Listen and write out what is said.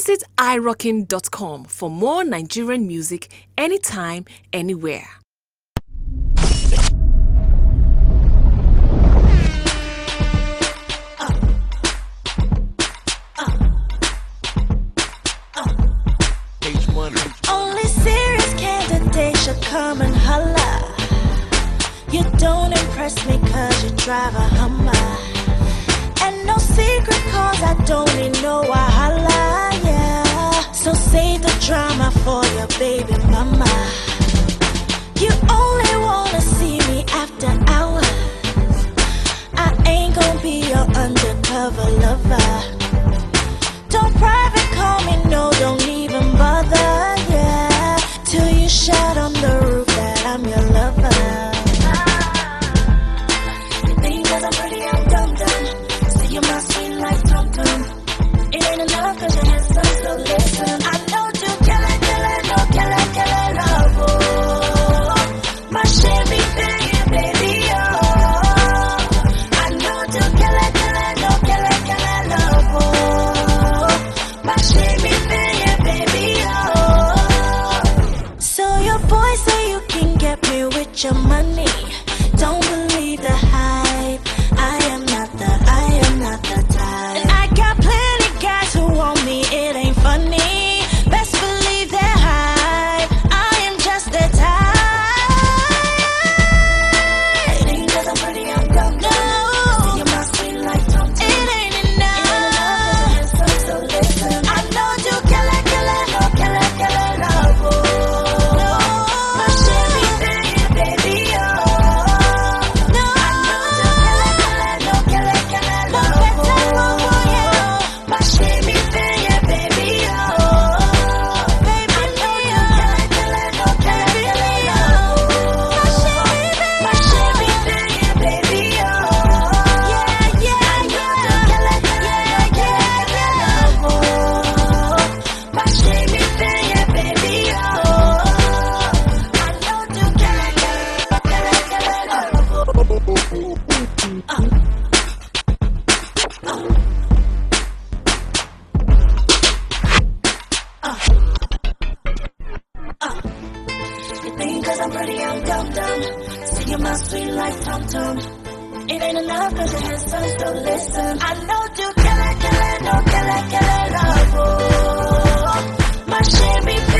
Visit irockin.com for more Nigerian music anytime, anywhere. Only serious candidates should come and holla. You don't impress me cause you drive a Hummer. And no secret cause I don't need no wahala, yeah. So save the drama for your baby mama. You only wanna see me after hours. I ain't gon' be your undercover lover. Don't private call me, no, don't even bother, yeah. Till you shout on the roof that I'm your lover. You think cause I'm pretty, I'm dumb. See you my sweet like tum-tum. It ain't enough cause your handsome, so listen. I know you kill it, no kill it, love, oh. My Chevy baby, oh. I know you kill it, no kill it, love, oh. My Chevy baby, oh. So your boy say you can get me with your money. Don't believe the hype. I am not the type. And I got plenty guys who want me, it ain't funny. Best believe they're hype. I am just the type. It ain't cause I'm pretty, I'm dumb. No. See you my sweet like tum-tum. It ain't enough. So listen. I know you kill it, no kill it, love, oh. No. My Chevy baby, oh. No. I know you kill it, love, oh. My Chevy baby, oh. Baby, I know you kill it, no kill it, love, oh. My Chevy baby, oh. Yeah. I know you kill it, love, oh. My Chevy baby, oh. I know you kill it, You think cause I'm pretty, I'm dumb. See you my sweet like tum-tum. It ain't enough cause your handsome, so listen. I know you kill it, no kill it, love, oh. My Chevy